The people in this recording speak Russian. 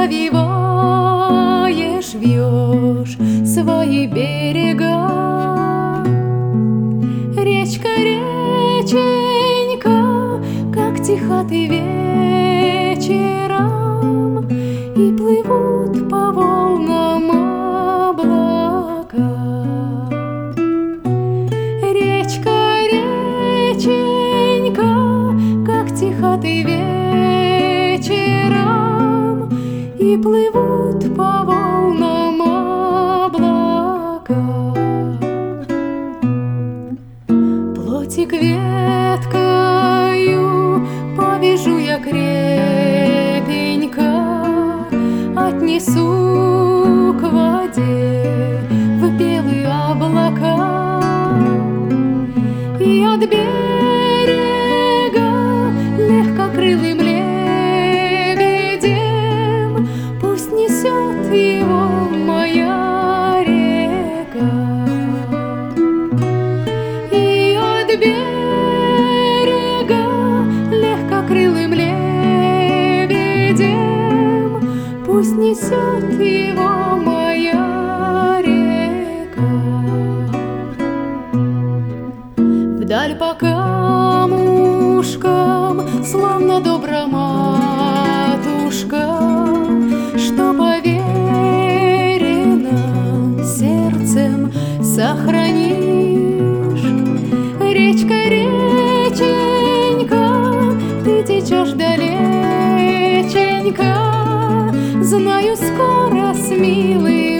завиваешь, вьешь свои берега. Речка, реченька, как тиха ты вечером, и плывут по волнам облака. Речка, реченька, как тиха ты вечером, и плывут по волнам облака. Плотик веткою повяжу я крепенько, отнесу к воде в белые облака, и от берега легкокрылым лебедем пусть несет его моя река. И от берега легкокрылым лебедем пусть несет его моя река. Вдаль по камушкам, словно добрая матушка, что поверено сердцем сохранишь. Речка, реченька, ты течешь далеченько, знаю, скоро с милым